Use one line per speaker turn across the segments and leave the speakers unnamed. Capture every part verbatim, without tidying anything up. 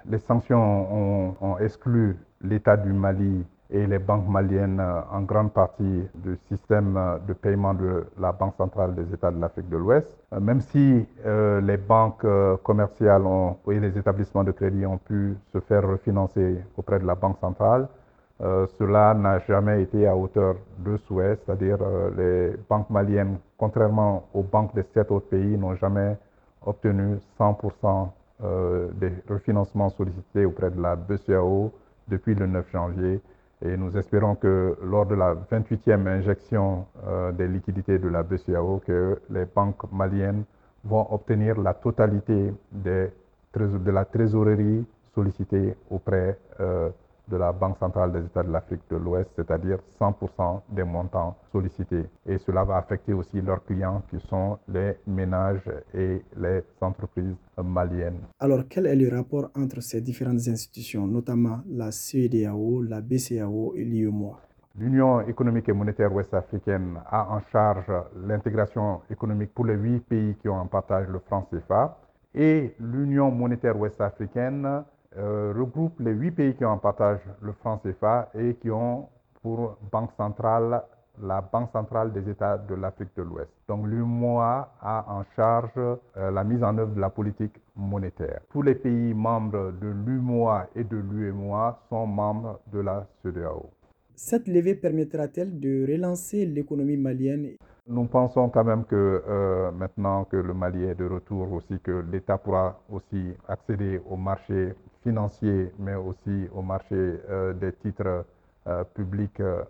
les sanctions ont, ont exclu l'État du Mali et les banques maliennes en grande partie du système de paiement de la Banque centrale des États de l'Afrique de l'Ouest. Même si euh, les banques euh, commerciales ont, et les établissements de crédit ont pu se faire refinancer auprès de la Banque centrale, euh, cela n'a jamais été à hauteur de souhait, c'est-à-dire euh, les banques maliennes, contrairement aux banques des sept autres pays, n'ont jamais obtenu cent pour cent euh, des refinancements sollicités auprès de la B C E A O depuis le neuf janvier. Et nous espérons que lors de la vingt-huitième injection euh, des liquidités de la B C E A O, que les banques maliennes vont obtenir la totalité des, de la trésorerie sollicitée auprès euh, de la Banque centrale des États de l'Afrique de l'Ouest, c'est-à-dire cent pour cent des montants sollicités. Et cela va affecter aussi leurs clients qui sont les ménages et les entreprises maliennes.
Alors, quel est le rapport entre ces différentes institutions, notamment la C E D E A O, la B C E A O et l'U E M O A?
L'Union économique et monétaire ouest-africaine a en charge l'intégration économique pour les huit pays qui ont en partage le franc C F A et l'Union monétaire ouest-africaine euh, regroupe les huit pays qui ont en partage le franc C F A et qui ont pour banque centrale la Banque centrale des États de l'Afrique de l'Ouest. Donc l'U M O A a en charge euh, la mise en œuvre de la politique monétaire. Tous les pays membres de l'U M O A et de l'U E M O A sont membres de la C E D E A O.
Cette levée permettra-t-elle de relancer l'économie malienne?
Nous pensons quand même que euh, maintenant que le Mali est de retour aussi, que l'État pourra aussi accéder au marché financier, mais aussi au marché euh, des titres euh, publics euh,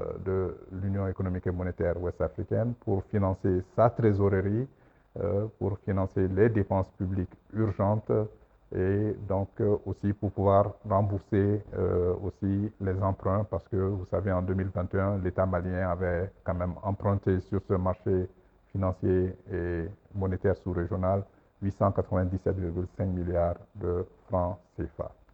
de l'Union économique et monétaire ouest-africaine pour financer sa trésorerie, euh, pour financer les dépenses publiques urgentes et donc euh, aussi pour pouvoir rembourser euh, aussi les emprunts parce que vous savez en deux mille vingt et un l'État malien avait quand même emprunté sur ce marché financier et monétaire sous-régional huit cent quatre-vingt-dix-sept virgule cinq milliards de francs C F A.